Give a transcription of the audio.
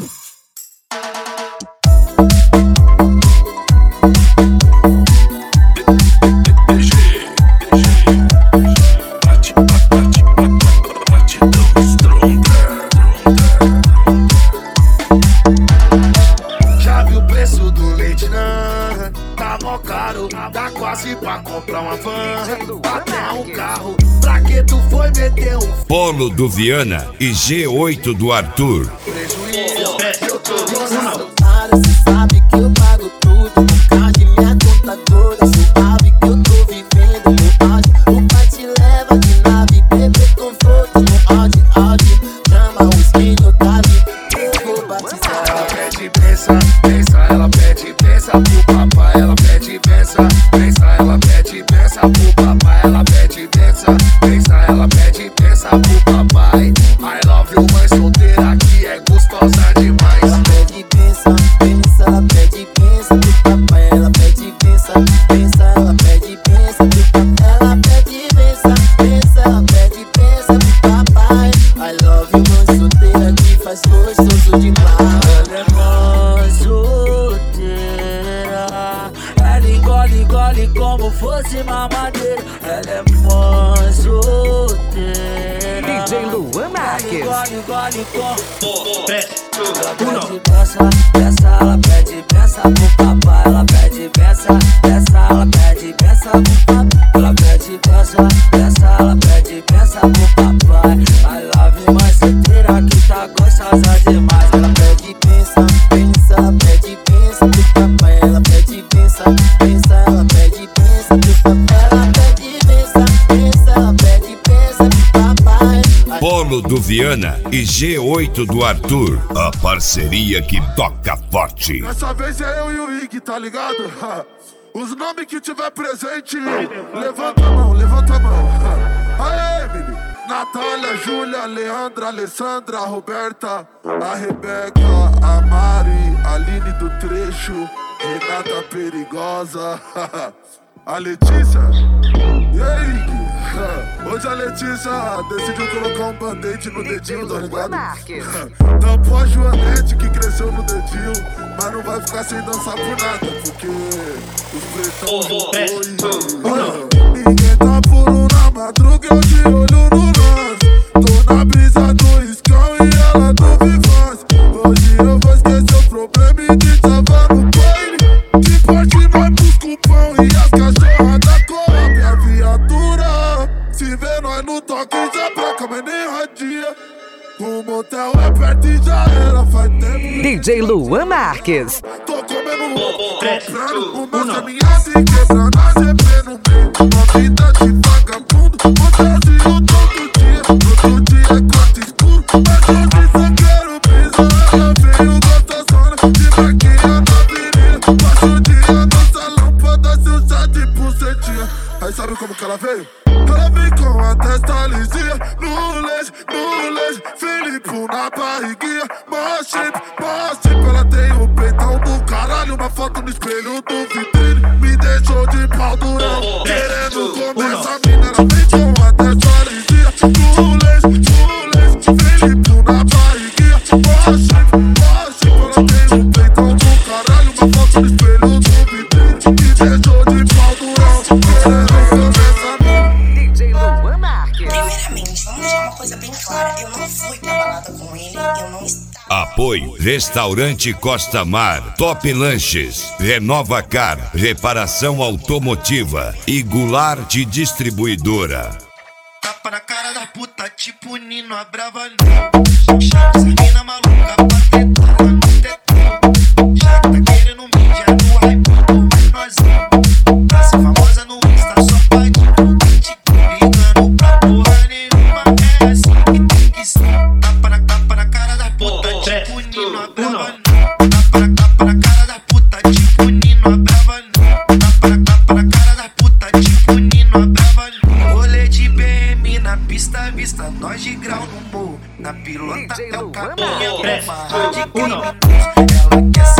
Já viu o preço do leite, não? Tá mó caro, dá quase pra comprar uma van, até um carro. Pra que tu foi meter um Polo do Viana e G8 do Arthur. prejuízo? Eu tô gostando. Cê sabe que eu pago tudo, no card minha conta toda. Suave que eu tô vivendo no auge. O pai te leva de nave, bebê conforto no Audi. Chama o skin do Davi, eu vou batizar. Ela pede pensa, pensa, ela pede pensa pro papai. Ela pede pensa, pensa, ela pede pensa pro papai. Ela pede pensa, pensa, ela pede pensa pro papai. I love you, mãe solteira que é gostosa demais. Ela pede pensa, pensa, ela pede pensa pro papai. Ela pede pensa, pensa, ela pede pensa pro papai. Ela pede pensa, pensa, ela pede pensa pro papai. I love you, mãe solteira que faz gostoso demais. Ela é mãe solteira, ela engole como fosse mamadeira. Ela é mãe solteira, DJ Luan Marques. engole como ela pede peça, peça, ela pede peça pro papai. Ela pede peça, peça, ela pede peça pro papai. Ela pede peça, peça, ela pede peça pro papai. I love you, mais solteira que tá gostosa demais. Ela pede pensa, pensa, ela pede pensa pro papai. Ela pede pensa, pensa, ela pede pensa pro papai. Ela pede pensa, pensa, ela pede pensa pro papai. Polo do Viana e G8 do Arthur. A parceria que toca forte. Dessa vez é eu e o Ig, tá ligado? Os nomes que tiver presente, levanta a mão, levanta a mão. Aê, menino! Natália, Júlia, Leandra, Alessandra, Roberta, a Rebeca, a Mari, a Aline do Trecho, Renata Perigosa, a Letícia. E aí, Ig? Hoje a Letícia decidiu colocar um band-aid no dedinho, tá ligado? Tampou a Joanete que cresceu no dedinho, mas não vai ficar sem dançar por nada, porque os pretão voltou e ninguém tá puro na madruga, eu de olho no lance. Tô na brisa do Iscão e ela do Vivaz. Hoje eu vou esquecer o problema e te salvar no baile. De parte nós busca o pão e as cachorras da Coab. A viatura se vê nós no toque já placa, mas nem radia. O motel é perto e já era, faz tempo. DJ Luan Marques. Tô comendo comprando o nosso caminhado e quebrando a GP no meio. Uma vida de vagabundo, motelzinho todo dia. Todo dia é quarto escuro, mas hoje só quero brisa. Ela veio gostosona, de vaquinha na avenida. Passa o dia no salão pra dar seu chá de bucetinha. Aí sabe como que ela veio? Ela vem com a testa lisinha, no leite, Felipe na barriguinha, mó shape, ela tem o peitão do caralho, uma foto no espelho do vitrine, me deixou de pau durão, querendo comer essa mina, ela vem com a testa lisinha, no leite, Felipe na barriguinha, mó shape, ela tem o peitão do caralho, uma foto no espelho do vitrine, me deixou de pau durão, querendo comer essa mina. DJ Luan Marques. Primeiramente, vamos deixar uma coisa bem clara. Eu não fui pra balada com ele, eu não estava. Apoio Restaurante Costa Mar, Top Lanches, Renova Car, Reparação Automotiva e Goulart Distribuidora. Tapa na cara da puta, tipo Nino, a brava não. Chama essa mina maluca pra tentar no tetão. Já que tá querendo mídia no hype, tu nós vamos. Pra ser famosa no Insta, só pode te ligando pra porra nenhuma. É assim que tem que ser. Tapa na cara da puta, tipo Nino, a brava não. Tapa na cara da puta, tipo Nino, a brava não. Tapa na cara da puta, tipo Nino, a brava não. Rolê de BM na pista, vista, nós de grau no morro. Na pilota DJ é o Luan caminho, Marques. uma de criminoso. Ela quer